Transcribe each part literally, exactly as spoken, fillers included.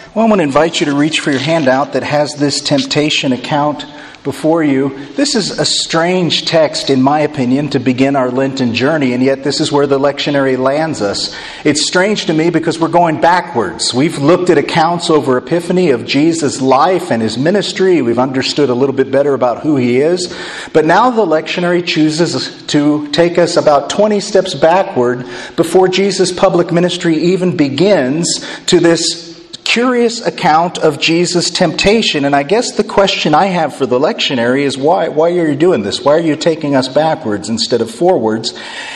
Well, I want to invite you to reach for your handout that has this temptation account before you. This is a strange text, in my opinion, to begin our Lenten journey, and yet this is where the lectionary lands us. It's strange to me because we're going backwards. We've looked at accounts over Epiphany of Jesus' life and his ministry. We've understood a little bit better about who he is. But now the lectionary chooses to take us about twenty steps backward before Jesus' public ministry even begins to this curious account of Jesus' temptation. And I guess the question I have for the lectionary is why? Why are you doing this? Why are you taking us backwards instead of forwards?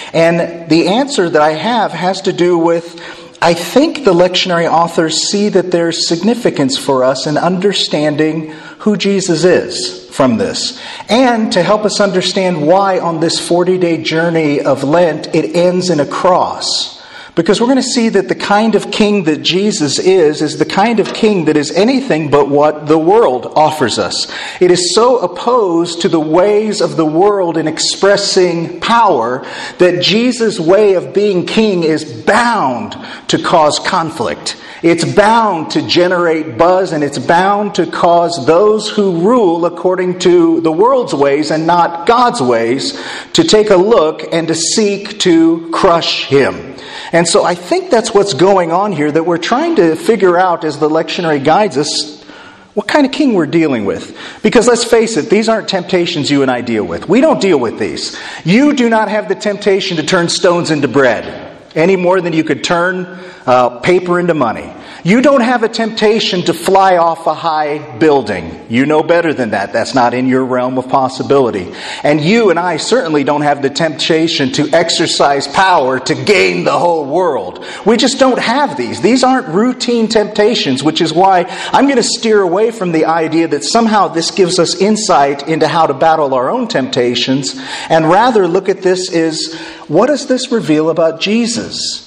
And the answer that I have has to do with, I think the lectionary authors see that there's significance for us in understanding who Jesus is from this. And to help us understand why on this forty-day journey of Lent it ends in a cross. Because we're going to see that the kind of king that Jesus is, is the kind of king that is anything but what the world offers us. It is so opposed to the ways of the world in expressing power that Jesus' way of being king is bound to cause conflict. It's bound to generate buzz, and it's bound to cause those who rule according to the world's ways and not God's ways to take a look and to seek to crush him. And so I think that's what's going on here, that we're trying to figure out as the lectionary guides us what kind of king we're dealing with. Because let's face it, these aren't temptations you and I deal with. We don't deal with these. You do not have the temptation to turn stones into bread, any more than you could turn uh, paper into money. You don't have a temptation to fly off a high building. You know better than that. That's not in your realm of possibility. And you and I certainly don't have the temptation to exercise power to gain the whole world. We just don't have these. These aren't routine temptations, which is why I'm going to steer away from the idea that somehow this gives us insight into how to battle our own temptations, and rather look at this as, what does this reveal about Jesus?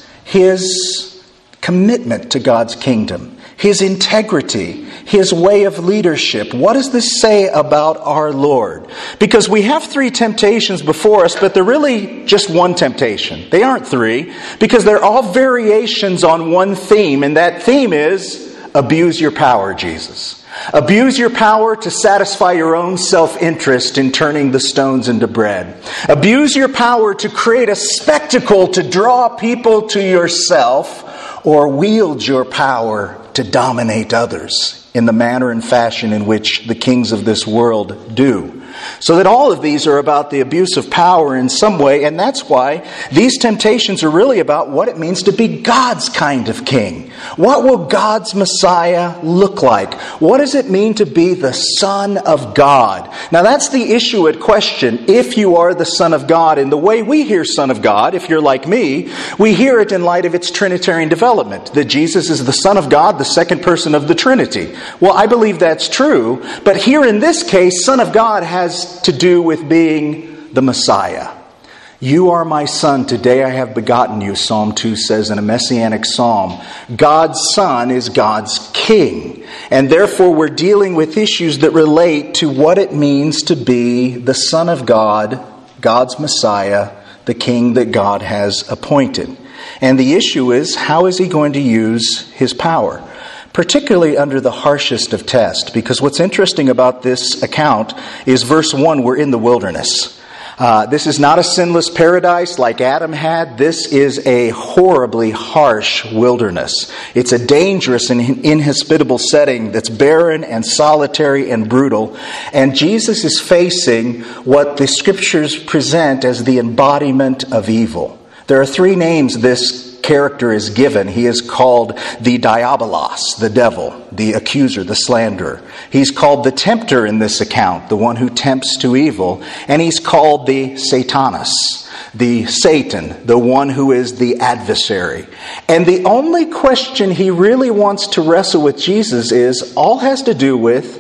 His commitment to God's kingdom, his integrity, his way of leadership. What does this say about our Lord? Because we have three temptations before us, but they're really just one temptation. They aren't three, because they're all variations on one theme, and that theme is abuse your power, Jesus. Abuse your power to satisfy your own self-interest in turning the stones into bread. Abuse your power to create a spectacle to draw people to yourself, or wield your power to dominate others in the manner and fashion in which the kings of this world do. So that all of these are about the abuse of power in some way, and that's why these temptations are really about what it means to be God's kind of king. What will God's Messiah look like? What does it mean to be the Son of God? Now that's the issue at question, if you are the Son of God. And the way we hear Son of God, if you're like me, we hear it in light of its Trinitarian development, that Jesus is the Son of God, the second person of the Trinity. Well, I believe that's true, but here in this case, Son of God has to do with being the Messiah. You are my son, today I have begotten you, Psalm two says in a messianic psalm. God's Son is God's King. And therefore we're dealing with issues that relate to what it means to be the Son of God, God's Messiah, the King that God has appointed. And the issue is, how is he going to use his power? Particularly under the harshest of tests, because what's interesting about this account is verse one, we're in the wilderness. Uh, this is not a sinless paradise like Adam had. This is a horribly harsh wilderness. It's a dangerous and inhospitable setting that's barren and solitary and brutal. And Jesus is facing what the Scriptures present as the embodiment of evil. There are three names this character is given. He is called the Diabolos, the devil, the accuser, the slanderer. He's called the tempter in this account, the one who tempts to evil. And he's called the Satanas, the Satan, the one who is the adversary. And the only question he really wants to wrestle with Jesus is, all has to do with,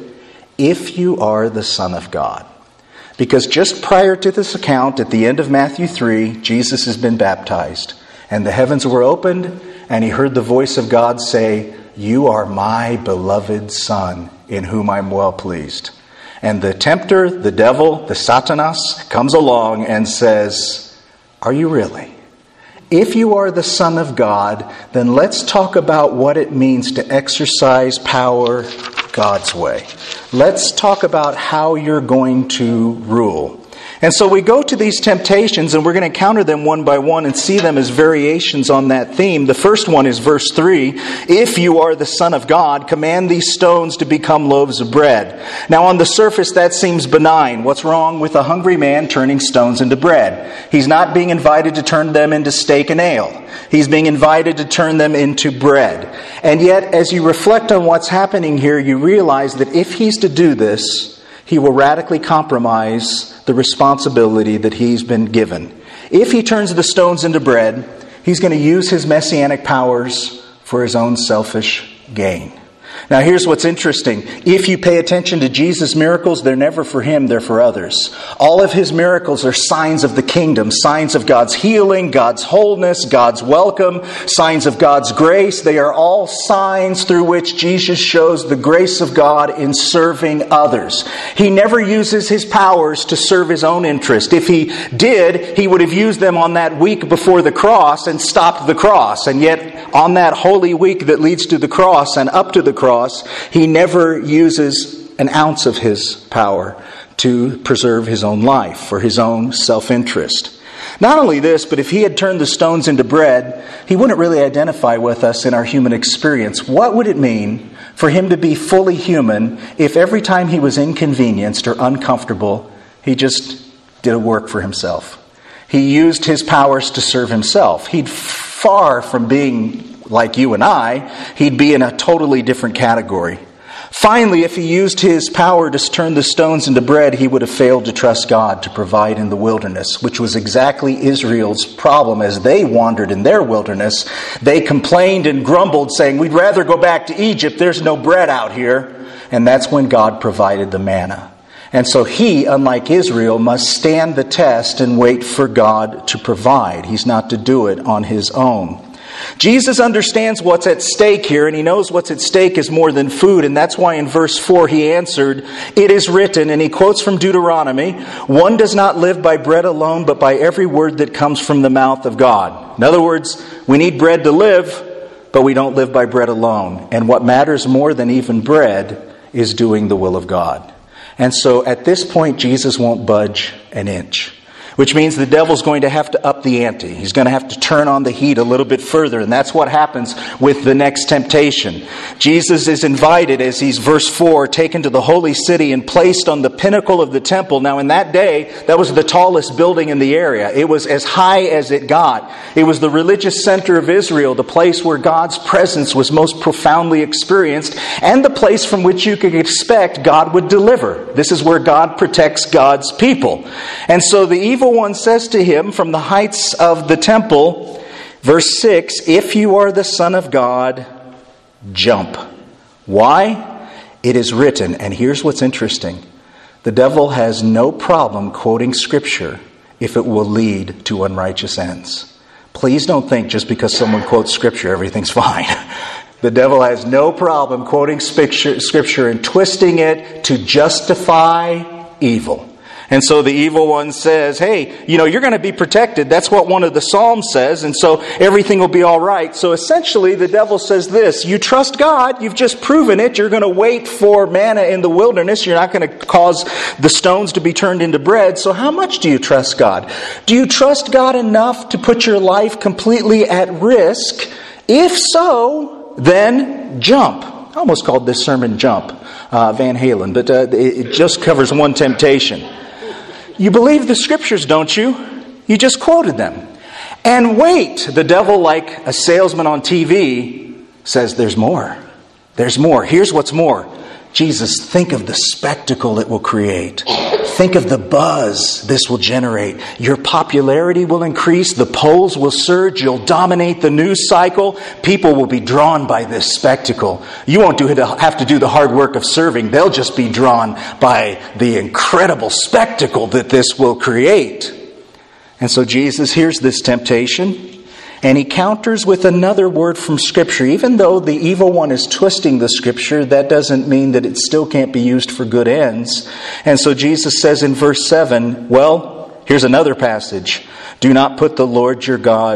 if you are the Son of God. Because just prior to this account, at the end of Matthew three, Jesus has been baptized. And the heavens were opened, and he heard the voice of God say, "You are my beloved Son, in whom I'm well pleased." And the tempter, the devil, the Satanas, comes along and says, "Are you really? If you are the Son of God, then let's talk about what it means to exercise power God's way. Let's talk about how you're going to rule. And so we go to these temptations, and we're going to encounter them one by one and see them as variations on that theme. The first one is verse three. If you are the Son of God, command these stones to become loaves of bread. Now on the surface that seems benign. What's wrong with a hungry man turning stones into bread? He's not being invited to turn them into steak and ale. He's being invited to turn them into bread. And yet, as you reflect on what's happening here, you realize that if he's to do this, he will radically compromise the responsibility that he's been given. If he turns the stones into bread, he's going to use his messianic powers for his own selfish gain. Now here's what's interesting. If you pay attention to Jesus' miracles, they're never for him, they're for others. All of his miracles are signs of the kingdom, signs of God's healing, God's wholeness, God's welcome, signs of God's grace. They are all signs through which Jesus shows the grace of God in serving others. He never uses his powers to serve his own interest. If he did, he would have used them on that week before the cross and stopped the cross. And yet, on that holy week that leads to the cross and up to the cross, he never uses an ounce of his power to preserve his own life for his own self-interest. Not only this, but if he had turned the stones into bread, he wouldn't really identify with us in our human experience. What would it mean for him to be fully human if every time he was inconvenienced or uncomfortable, he just did a work for himself? He used his powers to serve himself. He'd far from being like you and I, he'd be in a totally different category. Finally, if he used his power to turn the stones into bread, he would have failed to trust God to provide in the wilderness, which was exactly Israel's problem as they wandered in their wilderness. They complained and grumbled, saying, "We'd rather go back to Egypt. There's no bread out here." And that's when God provided the manna. And so he, unlike Israel, must stand the test and wait for God to provide. He's not to do it on his own. Jesus understands what's at stake here, and he knows what's at stake is more than food, and that's why in verse four he answered, "It is written," and he quotes from Deuteronomy, "One does not live by bread alone, but by every word that comes from the mouth of God." In other words, we need bread to live, but we don't live by bread alone. And what matters more than even bread is doing the will of God. And so at this point, Jesus won't budge an inch. Which means the devil's going to have to up the ante. He's going to have to turn on the heat a little bit further. And that's what happens with the next temptation. Jesus is invited, as he's verse four, taken to the holy city and placed on the pinnacle of the temple. Now in that day, that was the tallest building in the area. It was as high as it got. It was the religious center of Israel, the place where God's presence was most profoundly experienced, and the place from which you could expect God would deliver. This is where God protects God's people. And so the evil one says to him from the heights of the temple, verse six, "If you are the Son of God, jump." Why? It is written, and here's what's interesting. The devil has no problem quoting Scripture if it will lead to unrighteous ends. Please don't think just because someone quotes Scripture, everything's fine. The devil has no problem quoting Scripture and twisting it to justify evil. And so the evil one says, hey, you know, you're going to be protected. That's what one of the Psalms says. And so everything will be all right. So essentially the devil says this: you trust God. You've just proven it. You're going to wait for manna in the wilderness. You're not going to cause the stones to be turned into bread. So how much do you trust God? Do you trust God enough to put your life completely at risk? If so, then jump. I almost called this sermon Jump, uh, Van Halen, but uh, it just covers one temptation. You believe the Scriptures, don't you? You just quoted them. And wait, the devil, like a salesman on T V, says there's more. There's more. Here's what's more. Jesus, think of the spectacle it will create. Think of the buzz this will generate. Your popularity will increase. The polls will surge. You'll dominate the news cycle. People will be drawn by this spectacle. You won't do, have to do the hard work of serving. They'll just be drawn by the incredible spectacle that this will create. And so Jesus hears this temptation, and he counters with another word from Scripture. Even though the evil one is twisting the Scripture, that doesn't mean that it still can't be used for good ends. And so Jesus says in verse seven, well, here's another passage. Do not put the Lord your God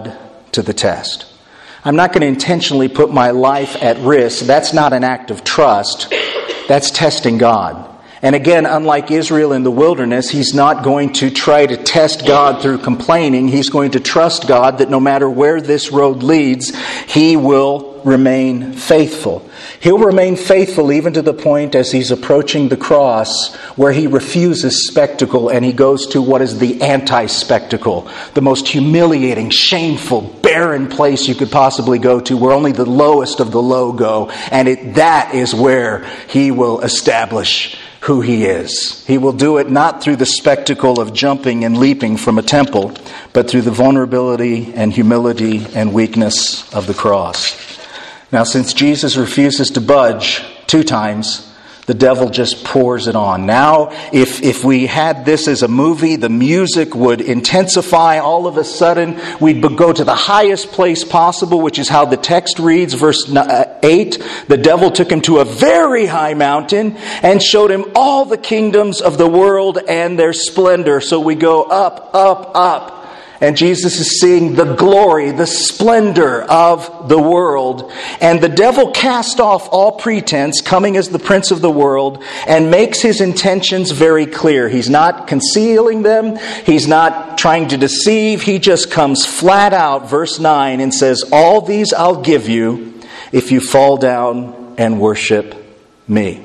to the test. I'm not going to intentionally put my life at risk. That's not an act of trust. That's testing God. And again, unlike Israel in the wilderness, he's not going to try to test God through complaining. He's going to trust God that no matter where this road leads, he will remain faithful. He'll remain faithful even to the point as he's approaching the cross where he refuses spectacle and he goes to what is the anti-spectacle, the most humiliating, shameful, barren place you could possibly go to, where only the lowest of the low go. And it, that is where he will establish who he is. He will do it not through the spectacle of jumping and leaping from a temple, but through the vulnerability and humility and weakness of the cross. Now, since Jesus refuses to budge two times, the devil just pours it on. Now, if, if we had this as a movie, the music would intensify. All of a sudden, we'd go to the highest place possible, which is how the text reads, verse eight. The devil took him to a very high mountain and showed him all the kingdoms of the world and their splendor. So we go up, up, up. And Jesus is seeing the glory, the splendor of the world. And the devil cast off all pretense, coming as the prince of the world, and makes his intentions very clear. He's not concealing them. He's not trying to deceive. He just comes flat out, verse nine, and says, all these I'll give you if you fall down and worship me.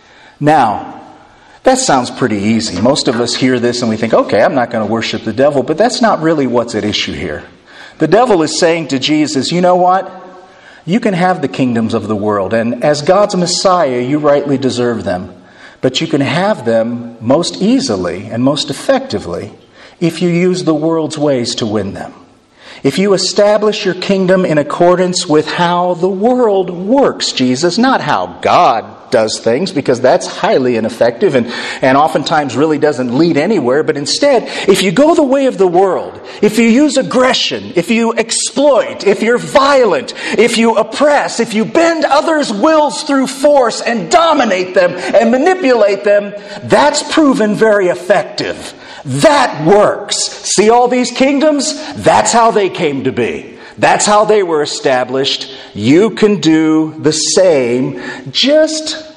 Now, that sounds pretty easy. Most of us hear this and we think, okay, I'm not going to worship the devil, but that's not really what's at issue here. The devil is saying to Jesus, you know what? You can have the kingdoms of the world, and as God's Messiah, you rightly deserve them. But you can have them most easily and most effectively if you use the world's ways to win them. If you establish your kingdom in accordance with how the world works, Jesus, not how God does things, because that's highly ineffective and, and oftentimes really doesn't lead anywhere. But instead, if you go the way of the world, if you use aggression, if you exploit, if you're violent, if you oppress, if you bend others' wills through force and dominate them and manipulate them, that's proven very effective. That works. See all these kingdoms? That's how they came to be. That's how they were established. You can do the same. Just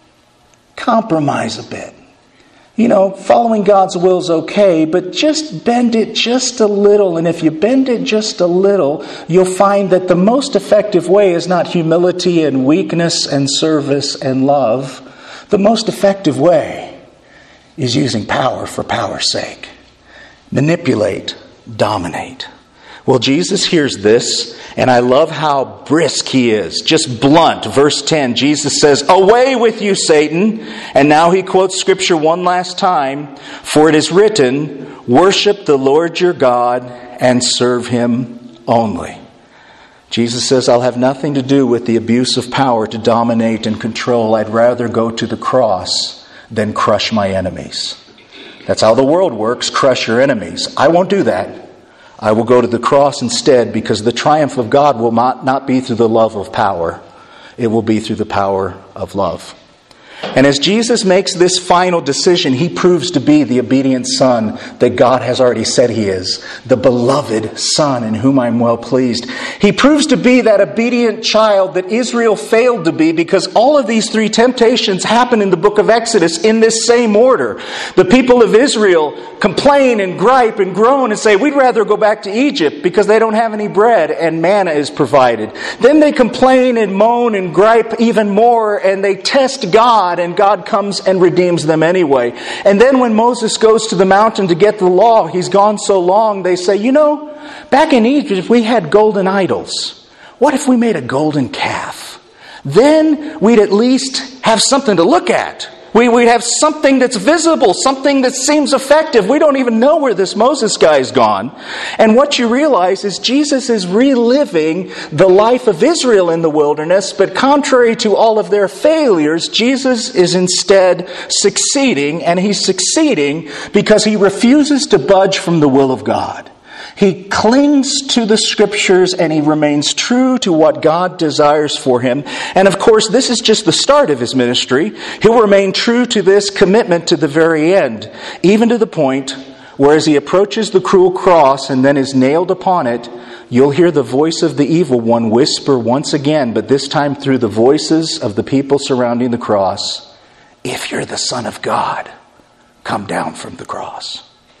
compromise a bit. You know, following God's will is okay, but just bend it just a little. And if you bend it just a little, you'll find that the most effective way is not humility and weakness and service and love. The most effective way is using power for power's sake. Manipulate, dominate. Well, Jesus hears this, and I love how brisk he is. Just blunt. Verse ten, Jesus says, away with you, Satan. And now he quotes Scripture one last time. For it is written, worship the Lord your God and serve him only. Jesus says, I'll have nothing to do with the abuse of power to dominate and control. I'd rather go to the cross than crush my enemies. That's how the world works. Crush your enemies. I won't do that. I will go to the cross instead, because the triumph of God will not, not be through the love of power. It will be through the power of love. And as Jesus makes this final decision, he proves to be the obedient Son that God has already said he is, the beloved Son in whom I'm well pleased. He proves to be that obedient child that Israel failed to be, because all of these three temptations happen in the book of Exodus in this same order. The people of Israel complain and gripe and groan and say, we'd rather go back to Egypt because they don't have any bread and manna is provided. Then they complain and moan and gripe even more, and they test God. And God comes and redeems them anyway. And then when Moses goes to the mountain to get the law, he's gone so long, they say, you know, back in Egypt we had golden idols. What if we made a golden calf? Then we'd at least have something to look at. We, we'd have something that's visible, something that seems effective. We don't even know where this Moses guy's gone. And what you realize is Jesus is reliving the life of Israel in the wilderness, but contrary to all of their failures, Jesus is instead succeeding, and he's succeeding because he refuses to budge from the will of God. He clings to the Scriptures and he remains true to what God desires for him. And of course, this is just the start of his ministry. He'll remain true to this commitment to the very end, even to the point where as he approaches the cruel cross and then is nailed upon it, you'll hear the voice of the evil one whisper once again, but this time through the voices of the people surrounding the cross, "If you're the Son of God, come down from the cross.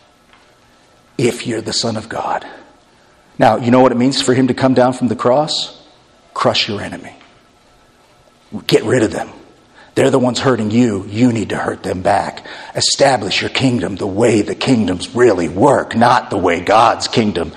If you're the Son of God." Now, you know what it means for him to come down from the cross? Crush your enemy. Get rid of them. They're the ones hurting you. You need to hurt them back. Establish your kingdom the way the kingdoms really work, not the way God's kingdom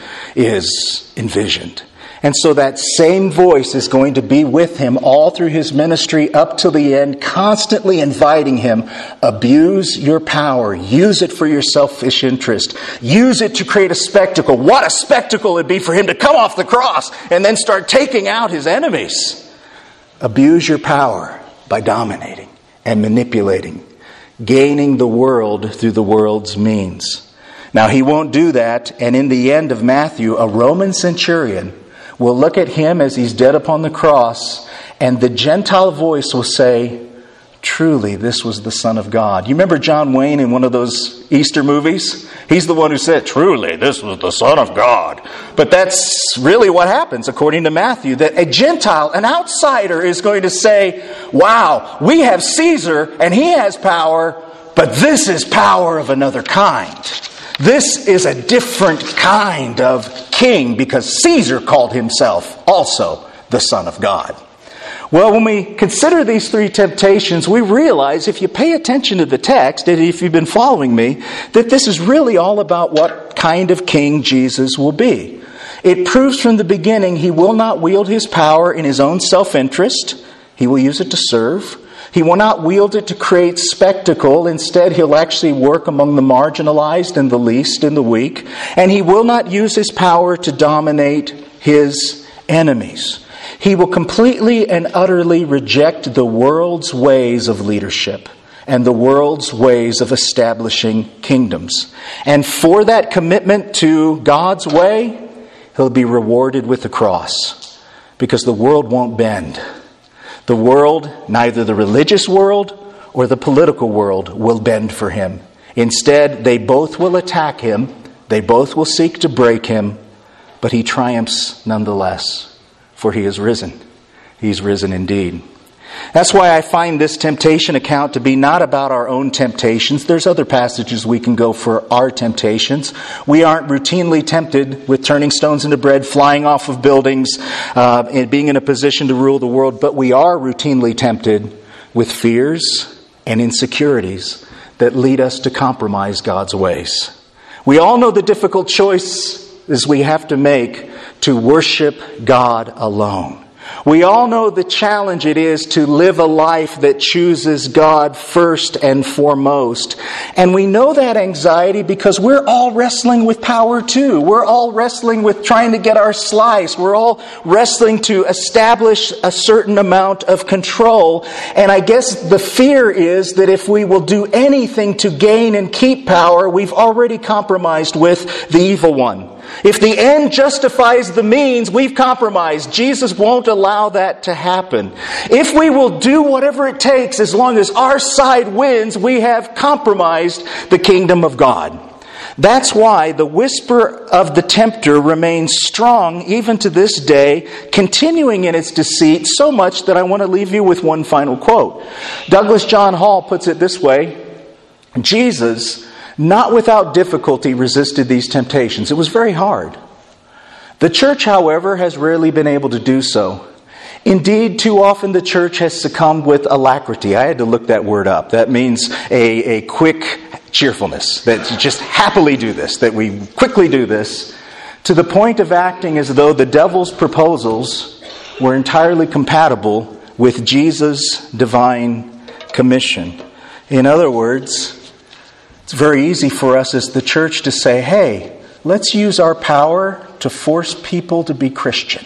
is envisioned. And so that same voice is going to be with him all through his ministry up to the end, constantly inviting him, abuse your power, use it for your selfish interest, use it to create a spectacle. What a spectacle it'd be for him to come off the cross and then start taking out his enemies. Abuse your power by dominating and manipulating, gaining the world through the world's means. Now, he won't do that, and in the end of Matthew, a Roman centurion will look at him as he's dead upon the cross, and the Gentile voice will say, "Truly, this was the Son of God." You remember John Wayne in one of those Easter movies? He's the one who said, "Truly, this was the Son of God." But that's really what happens, according to Matthew, that a Gentile, an outsider, is going to say, "Wow, we have Caesar, and he has power, but this is power of another kind. This is a different kind of king, because Caesar called himself also the Son of God." Well, when we consider these three temptations, we realize, if you pay attention to the text, and if you've been following me, that this is really all about what kind of king Jesus will be. It proves from the beginning he will not wield his power in his own self-interest. He will use it to serve. He will not wield it to create spectacle. Instead, he'll actually work among the marginalized and the least and the weak. And he will not use his power to dominate his enemies. He will completely and utterly reject the world's ways of leadership and the world's ways of establishing kingdoms. And for that commitment to God's way, he'll be rewarded with the cross, because the world won't bend. The world, neither the religious world or the political world, will bend for him. Instead, they both will attack him. They both will seek to break him, but he triumphs nonetheless. For he is risen. He's risen indeed. That's why I find this temptation account to be not about our own temptations. There's other passages we can go for our temptations. We aren't routinely tempted with turning stones into bread, flying off of buildings, uh, and being in a position to rule the world. But we are routinely tempted with fears and insecurities that lead us to compromise God's ways. We all know the difficult choices we have to make to worship God alone. We all know the challenge it is to live a life that chooses God first and foremost. And we know that anxiety because we're all wrestling with power too. We're all wrestling with trying to get our slice. We're all wrestling to establish a certain amount of control. And I guess the fear is that if we will do anything to gain and keep power, we've already compromised with the evil one. If the end justifies the means, we've compromised. Jesus won't allow that to happen. If we will do whatever it takes, as long as our side wins, we have compromised the kingdom of God. That's why the whisper of the tempter remains strong even to this day, continuing in its deceit so much that I want to leave you with one final quote. Douglas John Hall puts it this way: Jesus, not without difficulty, resisted these temptations. It was very hard. The church, however, has rarely been able to do so. Indeed, too often the church has succumbed with alacrity. I had to look that word up. That means a, a quick cheerfulness, that you just happily do this, that we quickly do this, to the point of acting as though the devil's proposals were entirely compatible with Jesus' divine commission. In other words, it's very easy for us as the church to say, hey, let's use our power to force people to be Christian.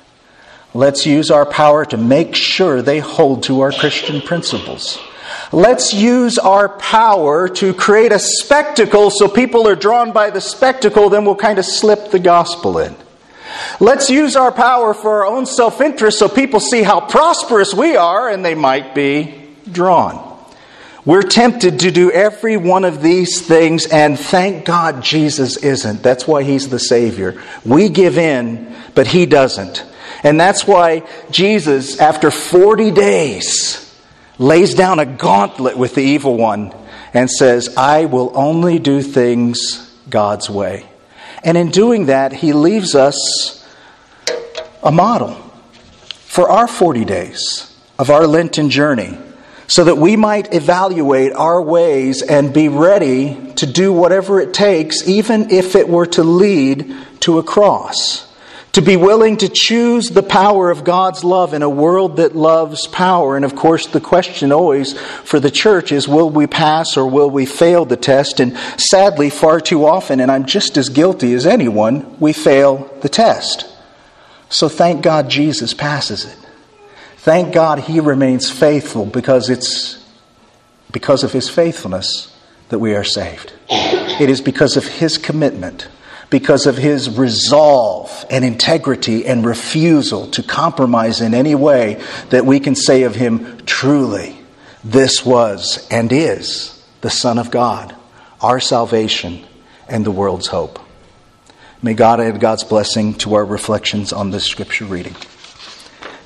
Let's use our power to make sure they hold to our Christian principles. Let's use our power to create a spectacle so people are drawn by the spectacle, then we'll kind of slip the gospel in. Let's use our power for our own self-interest so people see how prosperous we are and they might be drawn. We're tempted to do every one of these things, and thank God Jesus isn't. That's why He's the Savior. We give in, but He doesn't. And that's why Jesus, after forty days, lays down a gauntlet with the evil one and says, I will only do things God's way. And in doing that, He leaves us a model for our forty days of our Lenten journey, so that we might evaluate our ways and be ready to do whatever it takes, even if it were to lead to a cross. To be willing to choose the power of God's love in a world that loves power. And of course, the question always for the church is, will we pass or will we fail the test? And sadly, far too often, and I'm just as guilty as anyone, we fail the test. So thank God Jesus passes it. Thank God He remains faithful, because it's because of His faithfulness that we are saved. It is because of His commitment, because of His resolve and integrity and refusal to compromise in any way, that we can say of Him, truly, this was and is the Son of God, our salvation and the world's hope. May God add God's blessing to our reflections on this scripture reading.